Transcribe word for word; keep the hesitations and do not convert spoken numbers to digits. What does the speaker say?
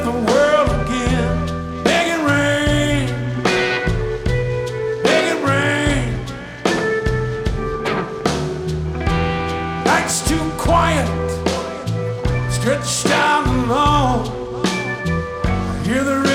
the world again. Make it rain, make it rain. Night's too quiet, stretched out alone. I hear the